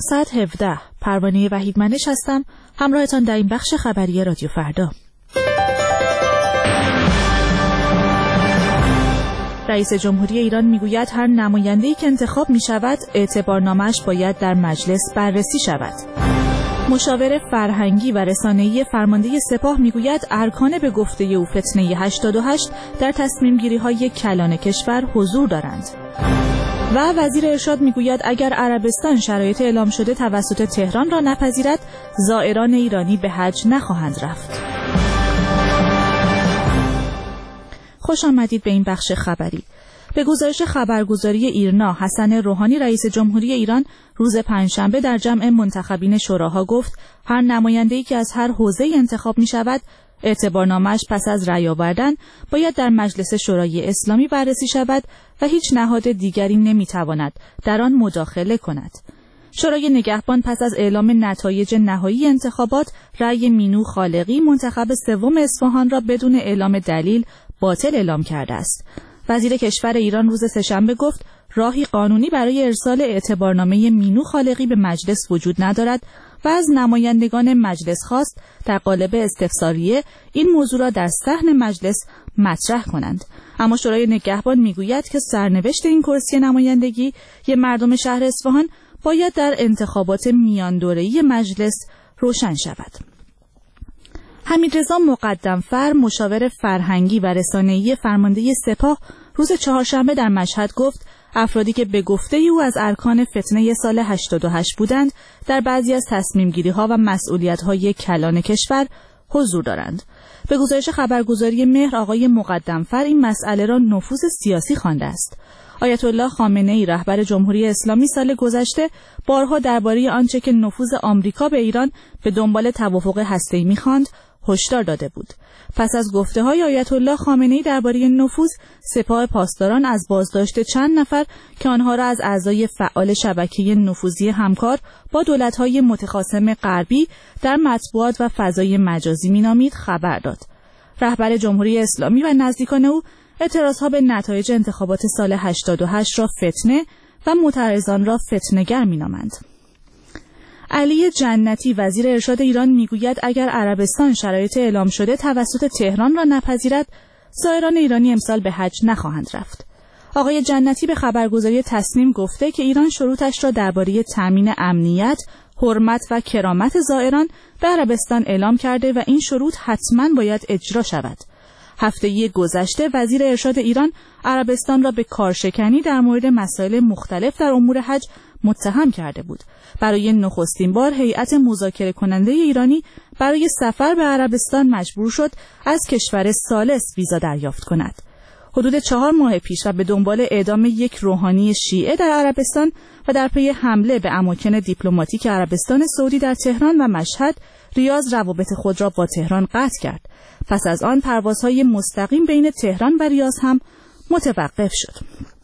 ساعت 17 پروانه وحیدمنش هستم، همراهتان در این بخش خبری رادیو فردا. رئیس جمهوری ایران میگوید هر نماینده‌ای که انتخاب میشود اعتبارنامه‌اش باید در مجلس بررسی شود. مشاور فرهنگی و رسانه‌ای فرمانده سپاه میگوید ارکان به گفته او فتنه 88 در تصمیم گیری‌های کلان کشور حضور دارند. و وزیر ارشاد میگوید اگر عربستان شرایط اعلام شده توسط تهران را نپذیرد، زائران ایرانی به حج نخواهند رفت. خوش آمدید به این بخش خبری. به گزارش خبرگزاری ایرنا، حسن روحانی رئیس جمهوری ایران روز پنجشنبه در جمع منتخبین شوراها گفت هر نماینده‌ای که از هر حوزه‌ای انتخاب می شود اعتبارنامه‌اش پس از رأی آوردن باید در مجلس شورای اسلامی بررسی شود و هیچ نهاد دیگری نمی‌تواند در آن مداخله کند. شورای نگهبان پس از اعلام نتایج نهایی انتخابات رأی مینو خالقی منتخب سوم اصفهان را بدون اعلام دلیل باطل اعلام کرده است. وزیر کشور ایران روز سه‌شنبه گفت راهی قانونی برای ارسال اعتبارنامه مینو خالقی به مجلس وجود ندارد و از نمایندگان مجلس خواست در قالب استفساریه این موضوع را در صحن مجلس مطرح کنند. اما شورای نگهبان میگوید که سرنوشت این کرسی نمایندگی مردم شهر اصفهان باید در انتخابات میان دوره‌ای مجلس روشن شود. حمیدرضا مقدمفر مشاور فرهنگی و رسانه‌ای فرمانده سپاه روز چهارشنبه در مشهد گفت افرادی که به گفته او از ارکان فتنه سال 88 بودند در بعضی از تصمیم‌گیری‌ها و مسئولیت‌های کلان کشور حضور دارند. به گزارش خبرگزاری مهر آقای مقدمفر این مسئله را نفوذ سیاسی خوانده است. آیت الله خامنه‌ای رهبر جمهوری اسلامی سال گذشته بارها درباره آنچه که نفوذ آمریکا به ایران به دنبال توافق هسته‌ای می‌خواند هشدار داده بود. پس از گفته‌های آیت الله خامنه‌ای درباره نفوذ، سپاه پاسداران از بازداشت چند نفر که آنها را از اعضای فعال شبکه نفوذی همکار با دولت‌های متخاصم غربی در مطبوعات و فضای مجازی می‌نامید خبر داد. رهبر جمهوری اسلامی و نزدیکان او اعتراضها به نتایج انتخابات سال 88 را فتنه و معترضان را فتنه‌گر می‌نامند. علی جنتی وزیر ارشاد ایران میگوید اگر عربستان شرایط اعلام شده توسط تهران را نپذیرد، زائران ایرانی امسال به حج نخواهند رفت. آقای جنتی به خبرگزاری تصنیم گفته که ایران شروطش را درباره تامین امنیت، حرمت و کرامت زائران به عربستان اعلام کرده و این شروط حتماً باید اجرا شود. هفته گذشته وزیر ارشاد ایران عربستان را به کارشکنی در مورد مسائل مختلف در امور حج متهم کرده بود. برای نخستین بار هیئت مذاکره کننده ایرانی برای سفر به عربستان مجبور شد از کشور ثالث ویزا دریافت کند. حدود 4 ماه پیش و به دنبال اعدام یک روحانی شیعه در عربستان و در پی حمله به اماکن دیپلماتیک عربستان سعودی در تهران و مشهد، ریاض روابط خود را با تهران قطع کرد. پس از آن پروازهای مستقیم بین تهران و ریاض هم متوقف شد.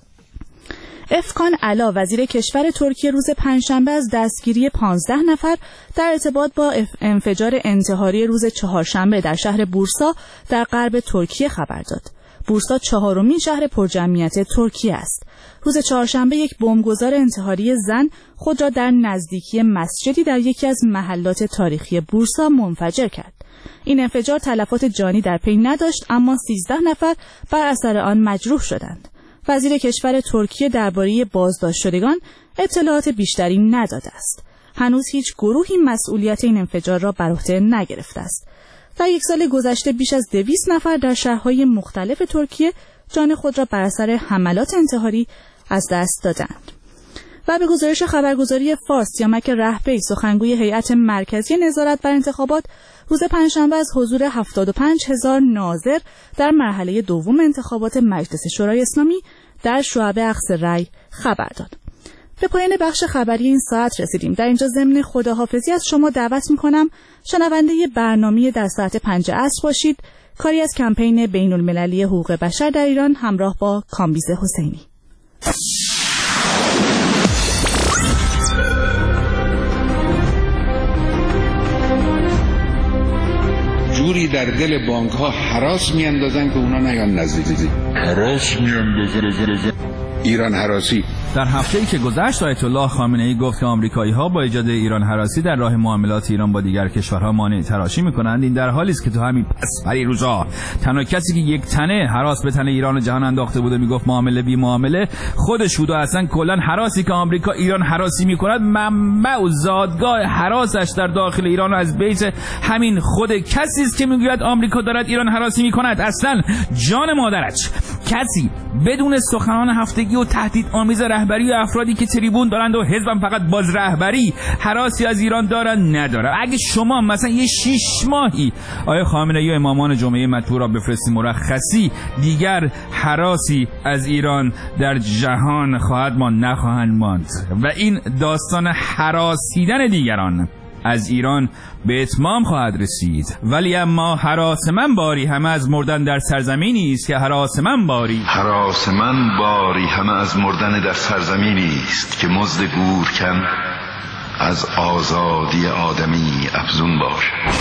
افکان علا وزیر کشور ترکیه روز پنجشنبه از دستگیری 15 نفر در ارتباط با انفجار انتحاری روز چهارشنبه در شهر بورسا در غرب ترکیه خبر داد. بورسا 4مین شهر پرجمعیت ترکیه است. روز چهارشنبه یک بمبگذار انتحاری زن خود را در نزدیکی مسجدی در یکی از محلات تاریخی بورسا منفجر کرد. این انفجار تلفات جانی در پی نداشت، اما 13 نفر بر اثر آن مجروح شدند. وزیر کشور ترکیه درباره بازداشت شدگان اطلاعات بیشتری نداده است. هنوز هیچ گروهی مسئولیت این انفجار را بر عهده نگرفته است. در یک سال گذشته بیش از 200 نفر در شهرهای مختلف ترکیه جان خود را بر اثر حملات انتحاری از دست دادند. و به گزارش خبرگزاری فارس سیامک رهبی سخنگوی هیئت مرکزی نظارت بر انتخابات روز پنجشنبه از حضور 75,000 ناظر در مرحله دوم انتخابات مجلس شورای اسلامی در شعب اخذ رأی خبر داد. به پایان بخش خبری این ساعت رسیدیم. در اینجا ضمن خداحافظی از شما دعوت می‌کنم شنونده برنامه در ساعت 5 عصر باشید، کاری از کمپین بین‌المللی حقوق بشر در ایران همراه با کامبیز حسینی. جوری در دل بانک ها هراس میاندازن که اونا نیان نزدیک. هراس میاندازن. ایران هراسی در هفته‌ای که گذشت آیت الله خامنه‌ای گفت که آمریکایی‌ها با ایجاد ایران هراسی در راه معاملات ایران با دیگر کشورها مانع تراشی می‌کنند. این در حالی است که تو همین پری روزا تنها کسی که یک تنه هراس به تن ایران و جهان انداخته بود و میگفت معامله بی معامله خودش بود و اصلا کلا هراسی که آمریکا ایران هراسی می‌کند منبع و زادگاه هراسش در داخل ایران از بیت همین خود کسی است که میگوید آمریکا دارد ایران هراسی می‌کند. اصلا جان مادرش کسی بدون سخنان هفتگی و تهدید آمیز رهبری و افرادی که تریبون دارند و حزبم فقط باز رهبری هراسی از ایران دارند نداره. اگه شما مثلا یه 6 ماهی آیه خامنه‌ای و امامان جمعه مطبوع را بفرستی مرخصی دیگر هراسی از ایران در جهان خواهد ماند نخواهند ماند و این داستان هراسیدن دیگران از ایران به اتمام خواهد رسید. ولی اما هراس من باری همه از مردن در سرزمینی است که هراس من باری همه از مردن در سرزمینی است که مزد گورکن از آزادی آدمی افزون باشد.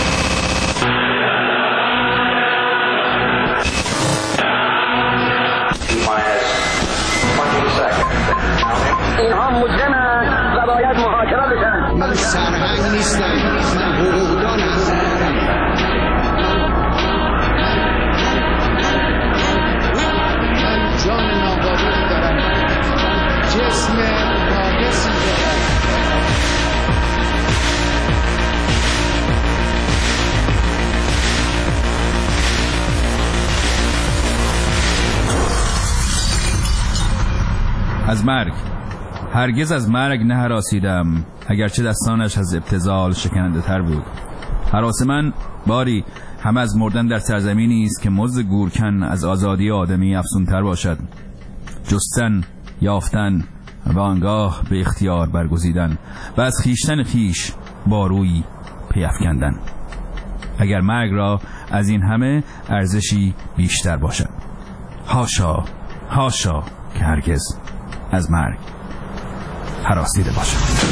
اینها مجرمند و باید محاکمه بشن. من سرهنگ نیستم، حقوقدان هستم. من جان نابودی دارم، جسم ناقصی دارم. از مرگ هرگز از مرگ نه هراسیدم، اگرچه دستانش از ابتذال شکننده تر بود. هراس من باری همه از مردن در سرزمینی است که مزد گورکن از آزادی آدمی افزون تر باشد. جستن، یافتن و آنگاه به اختیار برگزیدن و از خیشتن خیش با روی پیافکندن. اگر مرگ را از این همه ارزشی بیشتر باشد. هاشا هاشا که هرگز از مرگ هراسیده باشد.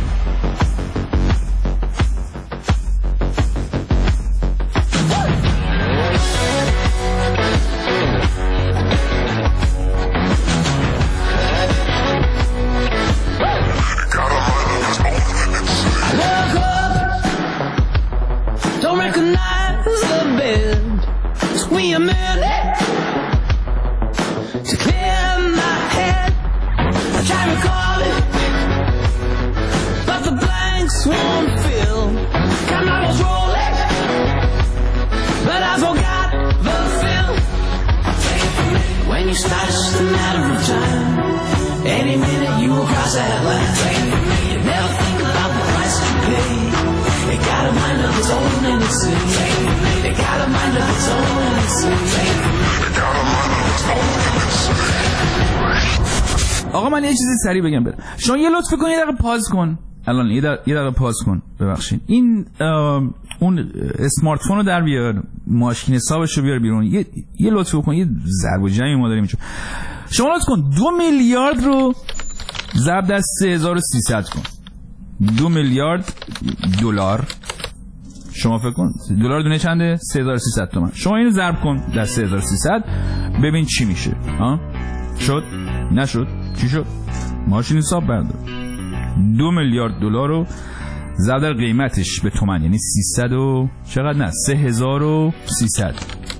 آقا من یه چیزی سریع بگم برم. شما یه لطف کن، یه دقیقه پاز کن الان، یه دقیقه پاز کن. ببخشید این اون اسمارت فون رو در بیار، ماشین حسابش رو بیار بیرون. یه لطف کن، یه ضرب و جمعی ما داریم اینجا. شما لطف کن 2 میلیارد رو ضرب در 3300 کن. 2 میلیارد دلار. شما فکر کن دلار دونه چنده؟ 3300 تومان. شما اینو ضرب کن در 3300 ببین چی میشه. شد؟ نشد؟ چی شد؟ ماشین حساب بردار. 2 میلیارد دلار رو ضرب در قیمتش به تومان، یعنی 300 و چقدر؟ نه 3300.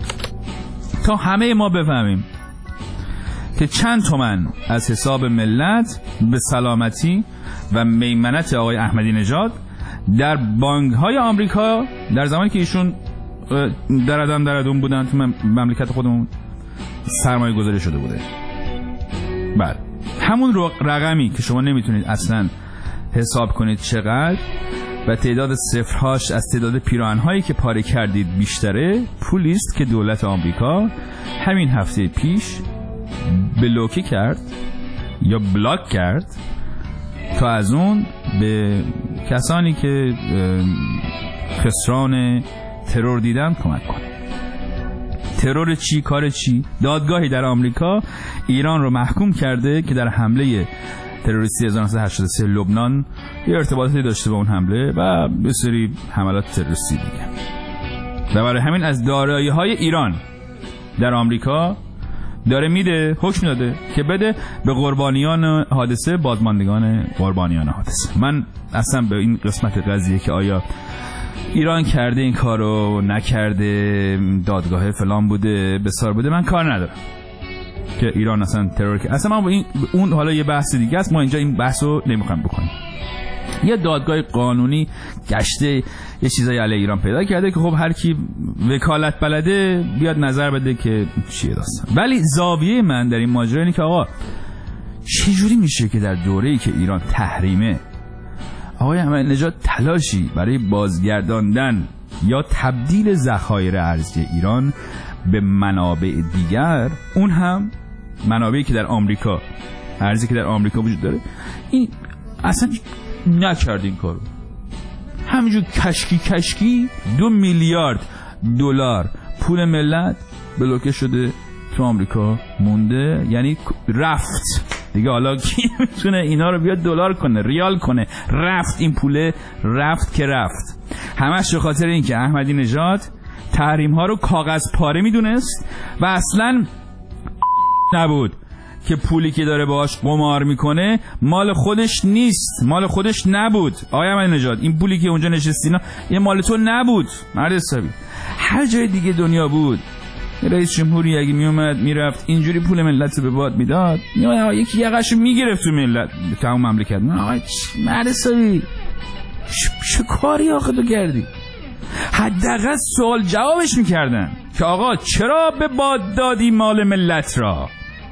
تا همه ما بفهمیم که چند تومان از حساب ملت به سلامتی و میمنت آقای احمدی نژاد در بانک‌های آمریکا در زمانی که ایشون دردون بودن تو مملکت خودمون سرمایه گذاری شده بوده. بله همون رقمی که شما نمیتونید اصلا حساب کنید چقدر و تعداد صفرهاش از تعداد پیراهن‌هایی که پاره کردید بیشتره، پولی است که دولت آمریکا همین هفته پیش بلوکه کرد یا بلاک کرد تا از اون به کسانی که خسران ترور دیدن کمک کنه. ترور چی؟ کار چی؟ دادگاهی در آمریکا ایران رو محکوم کرده که در حمله تروریستی 1983 لبنان یه ارتباطی داشته با اون حمله و به سری حملات تروریستی دیگه. و برای همین از دارایی‌های ایران در آمریکا داره میده، حکم داده که بده به قربانیان حادثه بازماندگان قربانیان حادثه. من اصلا به این قسمت قضیه که آیا ایران کرده این کارو نکرده، دادگاه فلان بوده بسار بوده، من کار ندارم که ایران اصلا ترور که اصلا من اون حالا یه بحث دیگه است، ما اینجا این بحثو نمیخوایم بکنیم. یه دادگاه قانونی گشته یه چیزای علیه ایران پیدا کرده که خب هر کی وکالت بلده بیاد نظر بده که چیه داستان. ولی زاویه من در این ماجرا اینه که آقا چجوری میشه که در دوره‌ای که ایران تحریمه آقای احمدی نژاد تلاشی برای بازگرداندن یا تبدیل ذخایر ارزی ایران به منابع دیگر، اون هم منابعی که در آمریکا، ارزی که در آمریکا وجود داره، این اصلا نکرد این کارو. همینجور کشکی 2 میلیارد دلار پول ملت بلوکه شده تو آمریکا مونده، یعنی رفت دیگه. حالا کی میتونه اینا رو بیاد دلار کنه، ریال کنه؟ رفت این پوله، رفت که رفت. همش به خاطر این که احمدی نژاد تحریم ها رو کاغذ پاره میدونست و اصلا نبود که پولی که داره باهاش قمار میکنه مال خودش نیست، مال خودش نبود. آقای احمدی نژاد این پولی که اونجا نشستینا یه مال تو نبود مرد حسابی. هر جای دیگه دنیا بود رئیس جمهوری اگه میومد میرفت اینجوری پول ملت به باد میداد، یکی یقهشو میگرفت تو ملت تو اون مملکت. آقا مرد حسابی چه کاری آخه تو کردی؟ حداقل سوال جوابش میکردن که آقا چرا به باد دادی مال ملت را؟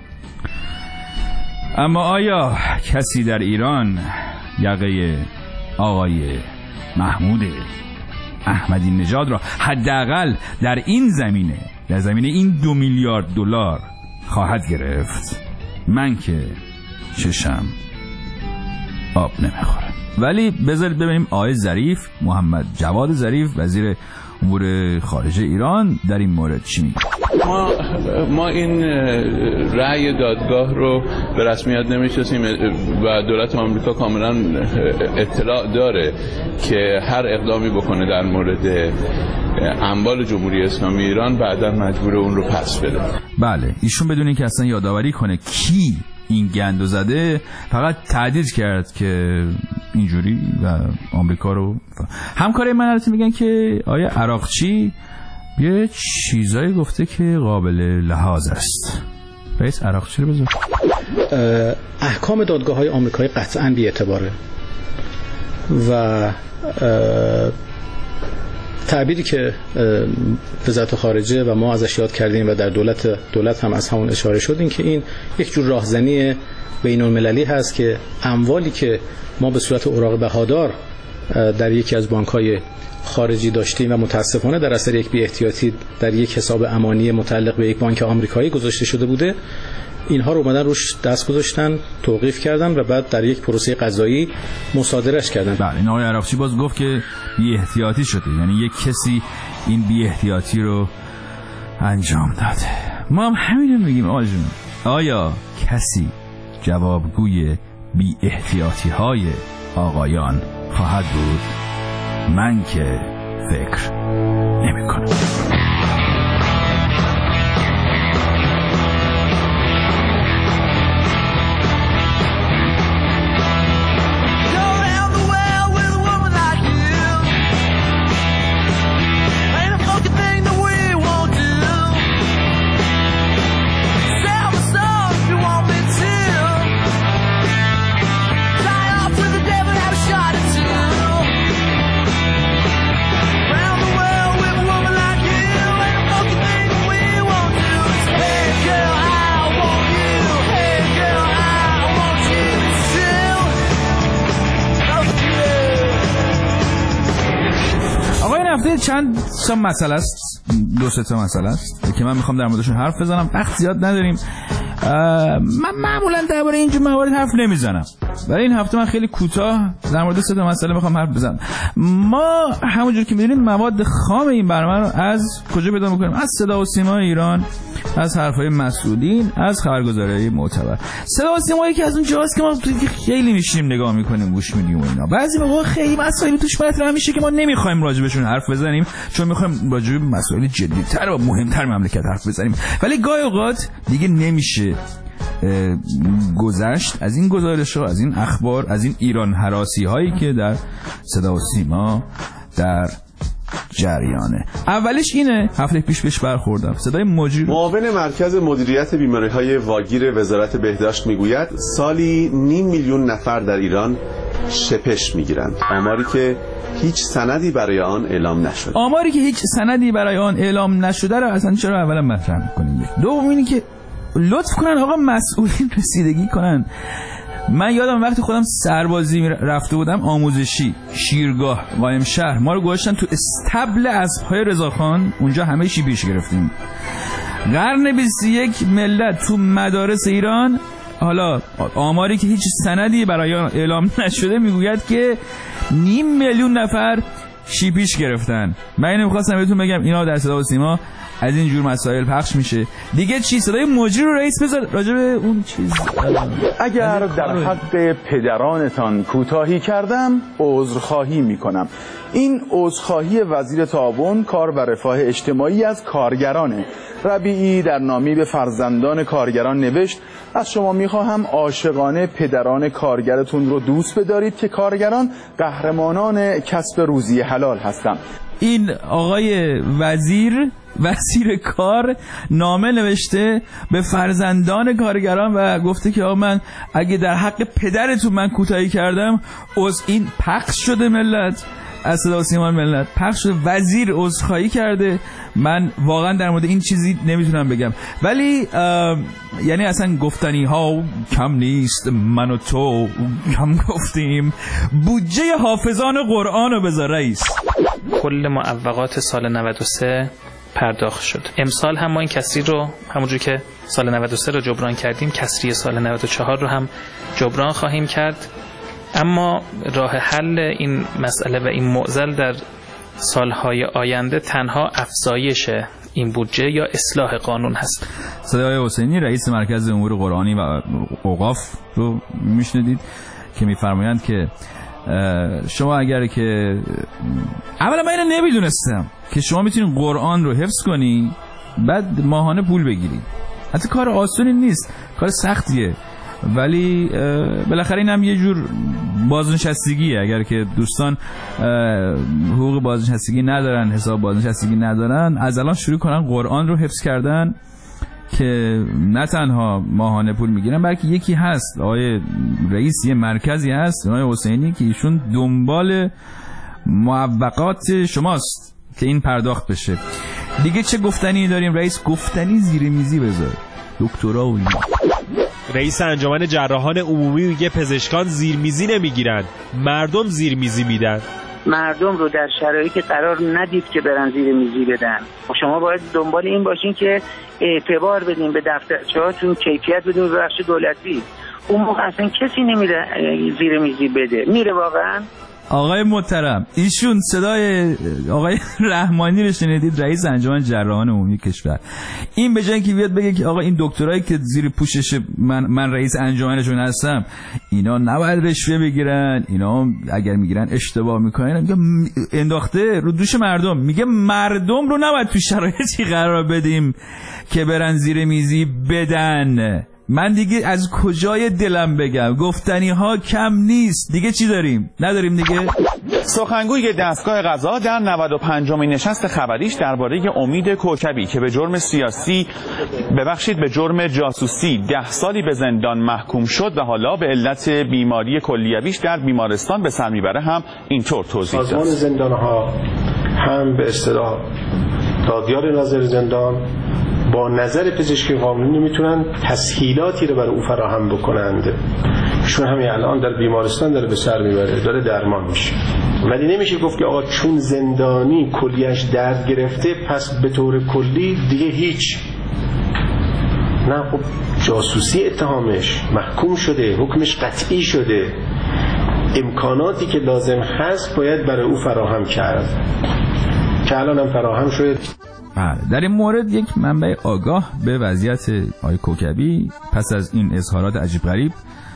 اما آیا کسی در ایران یقه آقای محمود احمدی نژاد را حداقل در این زمینه، در زمینه این 2 میلیارد دلار خواهد گرفت؟ من که چشم آب نمیخورم. ولی بذارید ببینیم آقای ظریف، محمد جواد ظریف، وزیر امور خارجه ایران در این مورد چی میگه. ما این رأی دادگاه رو به رسمیت نمیشناسیم و دولت آمریکا کاملا اطلاع داره که هر اقدامی بکنه در مورد اموال جمهوری اسلامی ایران بعدا مجبور اون رو پس بده. بله، ایشون بدون اینکه اصلا یادآوری کنه کی این گندو زده، فقط تهدید کرد که اینجوری و آمریکا رو. همکارای من البته میگن که آیا عراقچی یه چیزایی گفته که قابل لحاظ است. رئیس عراقچی رو بذار. احکام دادگاه‌های آمریکایی قطعاً بی‌اعتباره و تعبیری که وزارت خارجه و ما ازش یاد کردیم و در دولت هم از همون اشاره شد، این که این یک جور راهزنی بین‌المللی هست که اموالی که ما به صورت اوراق بهادار در یکی از بانک‌های خارجی داشتیم و متاسفانه در اثر یک بی‌احتیاطی در یک حساب امانی متعلق به یک بانک آمریکایی گذاشته شده بوده، اینها رو اومدن روش دست گذاشتن، توقیف کردن و بعد در یک پروسه قضایی مصادرهش کردن. بله، این آقای عراقچی باز گفت که بی‌احتیاطی شده، یعنی یک کسی این بی‌احتیاطی رو انجام داده. ما هم همین رو میگیم آقا جون، آیا کسی جوابگوی بی‌احتیاطی‌های آقایان خواهد بود؟ من که فکر نمی‌کنم. چند تا مسئله است، 2-3 تا مسئله است که من میخوام در موردشون حرف بزنم. وقت زیاد نداریم. من معمولا درباره اینجور موارد حرف نمیزنم، برای این هفته من خیلی کوتاه در مورد 3 تا مسئله میخوام حرف بزنم. ما همونجور که میدونید مواد خام این برنامه رو از کجا پیدا میکنیم؟ از صدا و سیما ایران از حرفای مسئولین، از خبرگزاری‌های معتبر. صدا و سیما یکی از اون جاست که ما خیلی میشیم نگاه میکنیم، گوش میدیم و اینا. بعضی موقع خیلی مسائلی توش مطرح میشه که ما نمیخوایم راجبشون حرف بزنیم، چون میخوایم راجب مسائل جدی‌تر و مهمتر مملکت حرف بزنیم. ولی گاهی اوقات دیگه نمیشه گذشت از این گزارش‌ها، از این اخبار، از این ایران هراسی هایی که در صدا و سیما در جریانه. اولش اینه، هفته پیش بهش برخوردم، صدای مجری. معاون مرکز مدیریت بیماری‌های واگیر وزارت بهداشت میگوید سالی 5 میلیون نفر در ایران شپش میگیرند، آماری که هیچ سندی برای آن اعلام نشده. آماری که هیچ سندی برای آن اعلام نشده رو اصلا چرا اولا مطرح می‌کنیم؟ دوم اینی که لطف کنن آقا مسئولین رسیدگی کنن. من یادم وقتی خودم سربازی رفته بودم آموزشی، شیرگاه، قایم شهر، ما رو گذاشتن تو استبل اسب‌های رضاخان، اونجا همه چی پیش گرفتیم. قرن 21 ملت تو مدارس ایران، حالا آماری که هیچ سندی برای اعلام نشده میگوید که 5 میلیون نفر شیپیش گرفتن. من اینو می‌خواستم بهتون بگم اینا در صدا و سیما از این جور مسائل پخش میشه. دیگه چی؟ صدای مجری رو رئیس بذار راجع به اون چیز. اگر در حق پدرانتان کوتاهی کردم عذرخواهی میکنم. این عذرخواهی وزیر تعاون کار و رفاه اجتماعی از کارگرانه. ربیعی در نامی به فرزندان کارگران نوشت از شما میخواهم عاشقانه پدران کارگرتون رو دوست بدارید که کارگران قهرمانان کسب روزی حلال هستند. این آقای وزیر کار نامه نوشته به فرزندان کارگران و گفته که آقا من اگه در حق پدرتون من کوتاهی کردم این پخش شده، ملت از صدا و سیما ملت پخش شده، وزیر عذرخواهی کرده. من واقعا در مورد این چیزی نمیتونم بگم، ولی یعنی اصلا گفتنی ها کم نیست، من و تو کم گفتیم. بودجه حافظان قرآن رو بذار رئیس. کل معوقات سال 93 پرداخت شد. امسال هم ما این کسری رو همونجوری که سال 93 رو جبران کردیم، کسری سال 94 رو هم جبران خواهیم کرد. اما راه حل این مسئله و این معضل در سالهای آینده تنها افزایش این بودجه یا اصلاح قانون هست. صدای حسینی رئیس مرکز امور قرآنی و اوقاف رو میشنیدید که میفرمایند که شما اگر که اولا من اینو نمیدونستم که شما میتونید قرآن رو حفظ کنی بعد ماهانه پول بگیری. حتی کار آسونی نیست، کار سختیه، ولی بالاخره این هم یه جور بازنشستگیه. اگر که دوستان حقوق بازنشستگی ندارن، حساب بازنشستگی ندارن، از الان شروع کنن قرآن رو حفظ کردن که نه تنها ماهانه پول میگیرن بلکه یکی هست، آقای رئیس یه مرکزی هست آقای حسینی که ایشون دنبال معوقات شماست که این پرداخت بشه. دیگه چه گفتنی داریم رئیس؟ گفتنی زیر میزی بذار، دکترا و رئیس انجمن جراحان عمومی میگه پزشکان زیرمیزی نمیگیرن، مردم زیرمیزی میدن. مردم رو در شرایطی قرار ندید که برن زیر میزی بدن. شما باید دنبال این باشین که اعتبار بدین به دفترچه‌هاتون، کیفیت بدین به بخش دولتی. اون موقع اصلا کسی نمیره زیر میزی بده. میره واقعا؟ آقای محترم، ایشون صدای آقای رحمانی رو شنیدید، رئیس انجمن جراحان عمومی کشور. این به جای اینکه بیاد بگه که آقا این دکترایی که زیر پوشش من رئیس انجمنشون هستم اینا نباید رشوه بگیرن، اینا اگر میگیرن اشتباه میکنن، میگه انداخته رو دوش مردم، میگه مردم رو نباید تو شرایطی قرار بدیم که برن زیر میزی بدن. من دیگه از کجای دلم بگم؟ گفتنی ها کم نیست. دیگه چی داریم؟ نداریم دیگه. سخنگوی دستگاه قضا در 95مین نشست خبریش درباره امید کوکبی که به جرم سیاسی به جرم جاسوسی 10 سالی به زندان محکوم شد و حالا به علت بیماری کلیویش در بیمارستان به سر میبره هم اینطور توضیح داد. سازمان زندانها هم به اصطلاح دادیار ناظر زندان با نظر پزشکی قانونی میتونن تسهیلاتی رو برای او فراهم بکنند. چون همین الان در بیمارستان داره به سر میبره، داره درمان میشه، ولی نمیشه گفت که آقا چون زندانی کلیش درد گرفته پس به طور کلی دیگه هیچ. نه، خب جاسوسی اتهامش محکوم شده، حکمش قطعی شده، امکاناتی که لازم هست باید برای او فراهم کرد که الان هم فراهم شده. در این مورد یک منبع آگاه به وضعیت آقای کوکبی پس از این اظهارات عجیب غریب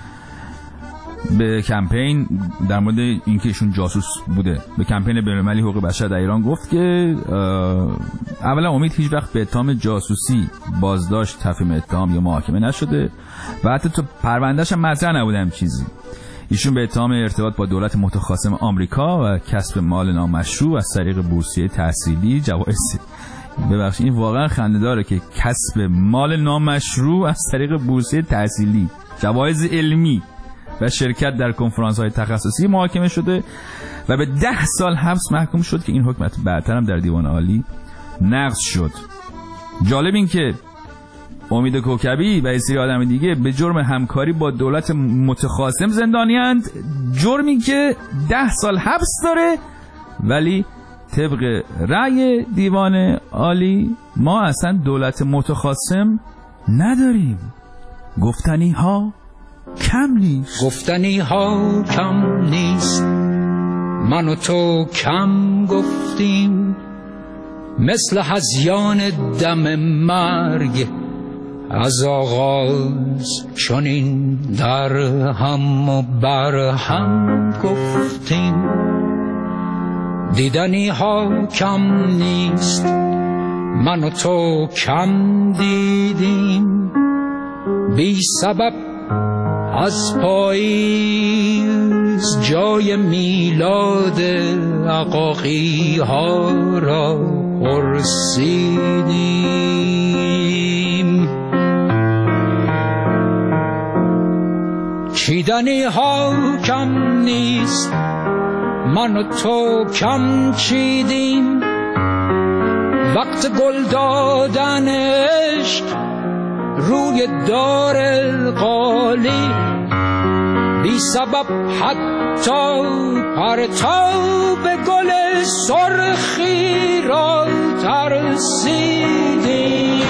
به کمپین در مورد اینکه ایشون جاسوس بوده به کمپین بین‌المللی حقوق بشر در ایران گفت که اولا امید هیچ وقت به اتهام جاسوسی بازداشت، تفهیم اتهام یا محاکمه نشده و حتی تو پروندهش هم مطرح نبوده هم چیزی. ایشون به اتهام ارتباط با دولت متخاصم آمریکا و کسب مال نامشروع از طریق بورسیه تحصیلی جوایز، ببخشید این واقعا خنده‌داره که کسب مال نامشروع از طریق بورسیه تحصیلی، جوایز علمی و شرکت در کنفرانس‌های تخصصی محاکمه شده و به 10 سال حبس محکوم شد که این حکم بعدتر هم در دیوان عالی نقض شد. جالب این که امید کوکبی و یه سری آدم دیگه به جرم همکاری با دولت متخاصم زندانی‌اند، جرمی که 10 سال حبس داره، ولی طبق رأی دیوان عالی ما اصلا دولت متخاصم نداریم. گفتنی ها کم نیست، گفتنی ها کم نیست، من و تو کم گفتیم، مثل هذیان دم مرگ از آغاز چنین در هم و بر هم گفتیم. دیدنی ها کم نیست، من و تو کم دیدیم، بی سبب از پاییز جای میلاد عقاقی ها را پرسیدیم. چیدنی ها کم نیست، من و تو کم چیدیم، وقت گل دادن عشق روی دار القالی، بی سبب حتی پرتاب گل سرخی را ترسیدیم.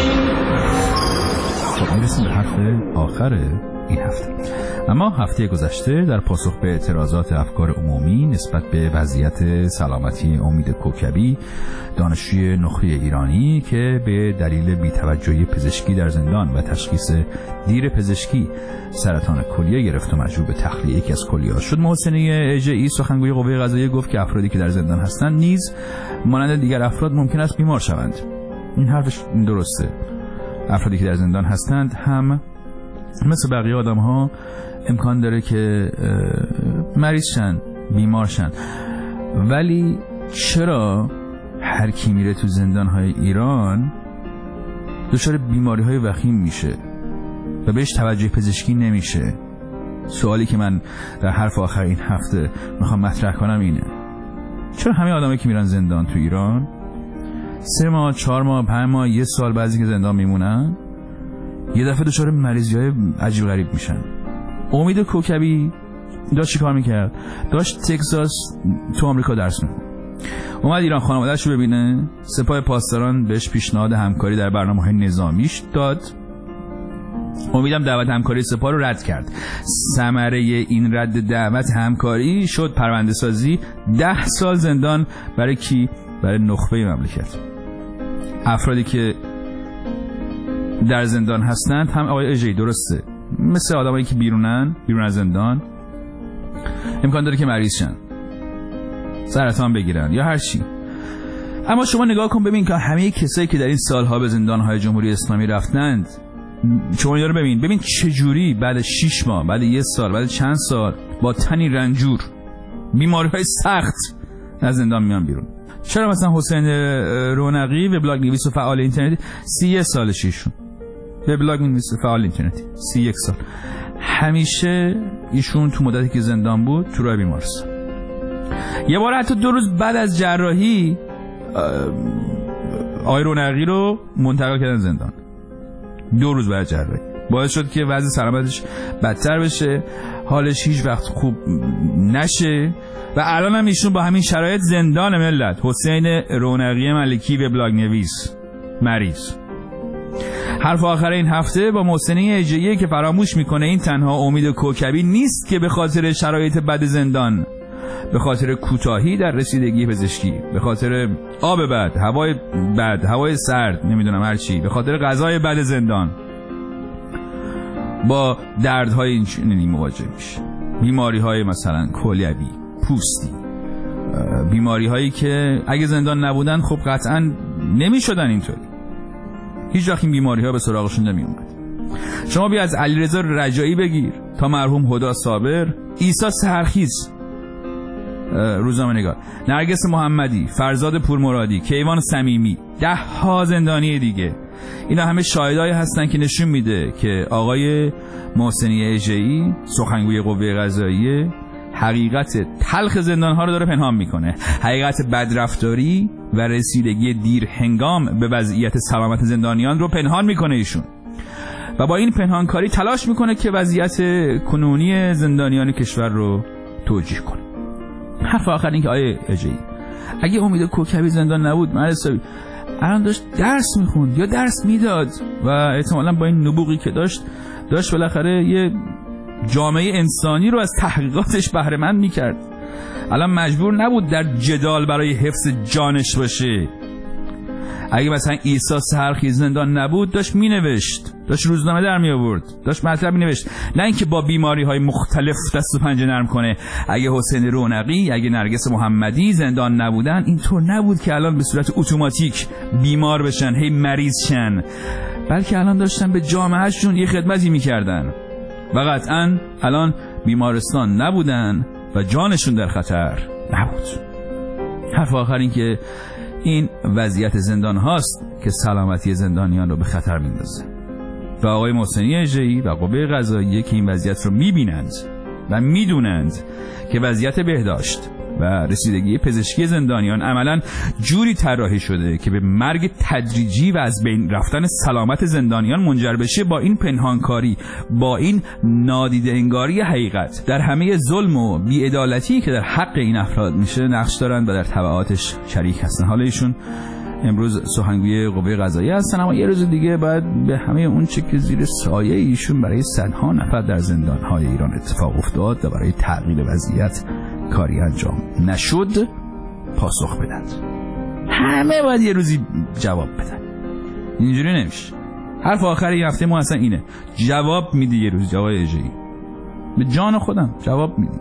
خب میرسیم به هفته آخره این هفته. اما هفته گذشته در پاسخ به اعتراضات افکار عمومی نسبت به وضعیت سلامتی امید کوکبی، دانشجوی نخبه ایرانی که به دلیل بی‌توجهی پزشکی در زندان و تشخیص دیر پزشکی سرطان کلیه گرفت و مجبور به تخلیه یکی از کلیه‌ها شد، محسنی اژه‌ای سخنگوی قوه قضاییه گفت که افرادی که در زندان هستند نیز مانند دیگر افراد ممکن است بیمار شوند. این حرفش درسته. افرادی که در زندان هستند هم مثل بقیه آدم ها امکان داره که مریض شن، بیمار شن، ولی چرا هر کی میره تو زندان های ایران دچار بیماری های وخیم میشه و بهش توجه پزشکی نمیشه؟ سوالی که من در حرف آخر این هفته میخوام مطرح کنم اینه: چرا همه آدمایی که میرن زندان تو ایران 3 ماه، 4 ماه، 5 ماه، 1 سال بعضی که زندان میمونن یه دفعه دچار مریضی‌های عجیب غریب میشن؟ امید کوکبی داشت چی کار میکرد؟ داشت تگزاس تو آمریکا درس میخوند. اومد ایران خانواده‌اش رو ببینه. سپاه پاسداران بهش پیشنهاد همکاری در برنامه‌های نظامیش داد. امیدم دعوت همکاری سپاه رو رد کرد. ثمره این رد دعوت همکاری شد پرونده سازی 10 سال زندان. برای کی؟ برای نخبه مملکت. افرادی که در زندان هستند هم آقای اژه‌ای درسته، مثل آدمایی که بیرون از زندان امکان داره که مریض شن، سرطان بگیرن یا هر چی. اما شما نگاه کن ببین که همه کسایی که در این سالها به زندان‌های جمهوری اسلامی رفتند، شما اینا رو ببین چه جوری بعد 6 ماه، بعد 1 سال، بعد چند سال با تنی رنجور، بیماری‌های سخت از زندان میان بیرون. چرا مثلا حسین رونقی وبلاگ نویس و فعال اینترنتی 31 سالشه، ایشون وبلاگ نویس و فعال اینترنتی 31 سال، همیشه ایشون تو مدتی که زندان بود تو راه بیمارستان. یه بار حتی 2 روز بعد از جراحی آقای رونقی رو منتقل کردن زندان. 2 روز بعد جراحی باعث شد که وضع سلامتش بدتر بشه، حالش هیچ وقت خوب نشه و الان هم ایشون با همین شرایط زندان. ملت، حسین رونقی ملکی وبلاگ نویس مریض. حرف آخر این هفته با محسنی اژه‌ای که فراموش میکنه این تنها امید کوکبی نیست که به خاطر شرایط بد زندان به خاطر کوتاهی در رسیدگی پزشکی، به خاطر آب بد، هوای بد، هوای سرد، نمیدونم هر چی، به خاطر غذای بد زندان، با دردهای اینچنینی مواجه میشه. بیماری‌های مثلا کلیوی، پوستی، بیماری‌هایی که اگه زندان نبودن خب قطعاً نمیشدن اینطوری. هیچ وقت این بیماری‌ها به سراغشون نمیومد. شما بیا از علیرضا رجایی بگیر تا مرحوم هدا صابر، عیسی سحرخیز روزنامه‌نگار، نرگس محمدی، فرزاد پورمرادی، کیوان صمیمی، 10 زندانی دیگه، اینا همه شاهدایی هستن که نشون میده که آقای محسنی اژه‌ای، سخنگوی قوه قضاییه، حقیقت تلخ زندان‌ها رو داره پنهان میکنه. حقیقت بدرفتاری و رسیدگی دیر هنگام به وضعیت سلامت زندانیان رو پنهان میکنه ایشون، و با این پنهانکاری تلاش میکنه که وضعیت کنونی زندانیان کشور رو توجیه کنه. حرف آخر این که آیه اژه‌ای اگه امید کوکبی زندان نبود، مهرسابی الان داشت درس میخوند یا درس میداد و احتمالاً با این نبوغی که داشت بالاخره یه جامعه انسانی رو از تحقیقاتش بهره مند میکرد. الان مجبور نبود در جدال برای حفظ جانش باشه. اگه مثلا عیسی سحرخیز زندان نبود، داشت مینوشت، داشت روزنامه در می آورد، داشت مطلب مینوشت، نه اینکه با بیماری های مختلف دست و پنجه نرم کنه. اگه حسین رونقی، اگه نرگس محمدی زندان نبودن، اینطور نبود که الان به صورت اتوماتیک بیمار بشن، هی مریض شن، بلکه الان داشتن به جامعهشون یه خدمتی میکردن و قطعاً الان بیمارستان نبودن و جانشون در خطر نبود. حرف آخر این که این وضعیت زندان هاست که سلامتی زندانیان رو به خطر میندازه و آقای محسنی اژه‌ای و قوه قضاییه که این وضعیت رو میبینند و میدونند که وضعیت بهداشت و رسیدگی پزشکی زندانیان عملاً جوری طراحی شده که به مرگ تدریجی و از بین رفتن سلامت زندانیان منجر بشه، با این پنهانکاری، با این نادیده انگاری حقیقت در همه ظلم و بی‌عدالتی که در حق این افراد میشه نقش دارن و در تبعاتش شریک هستن. حالا ایشون امروز سخنگوی قوه قضاییه هستن، اما یه روز دیگه بعد به همه اون چه که زیر سایه ایشون برای صدها نفر در زندان‌های ایران اتفاق افتاد و برای تغییر وضعیت کاری انجام نشد پاسخ بدن. همه باید یه روزی جواب بدن، اینجوری نمیشه. حرف آخر این هفته ما اصلا اینه، جواب میدی یه روز آقای اژه‌ای، به جان خودم جواب میدی.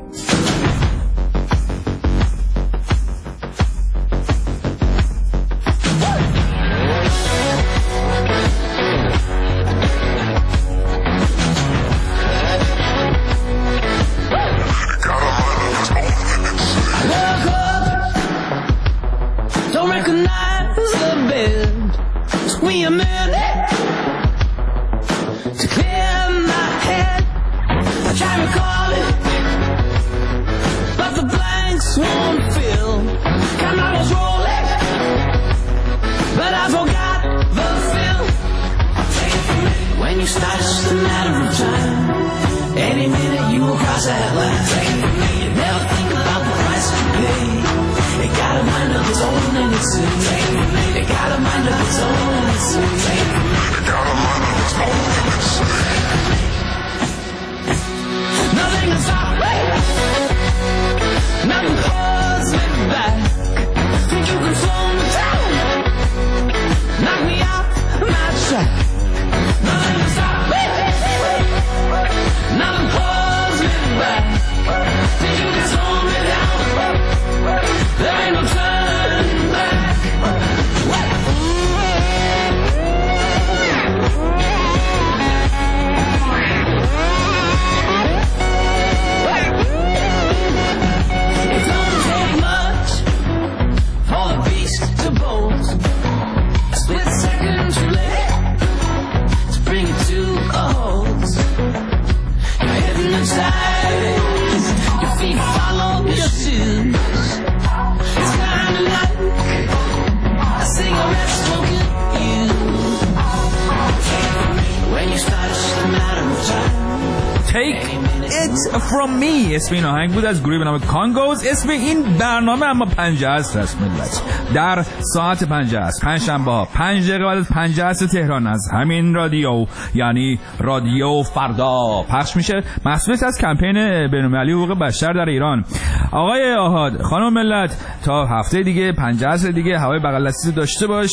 From Me اسم این آهنگ بود از گروه به نام کانگوز. اسم این برنامه اما 5 عصر است ملت، در ساعت 5 عصر پنجشنبه ها 5 دقیقه بعد از 5 عصر تهران از همین رادیو یعنی رادیو فردا پخش میشه. محصول از کمپین بین‌المللی حقوق بشر در ایران. آقای آحاد، خانم ملت، تا هفته دیگه 5 عصر دیگه هوای بغل دستی داشته باش،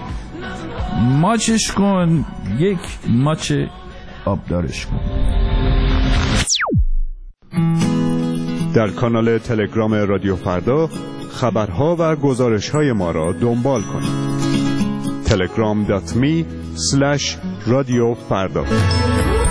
ماچش کن، یک ماچ آبدارش کن. در کانال تلگرام رادیو فردا خبرها و گزارش‌های ما را دنبال کنید. telegram.me/رادیو فردا.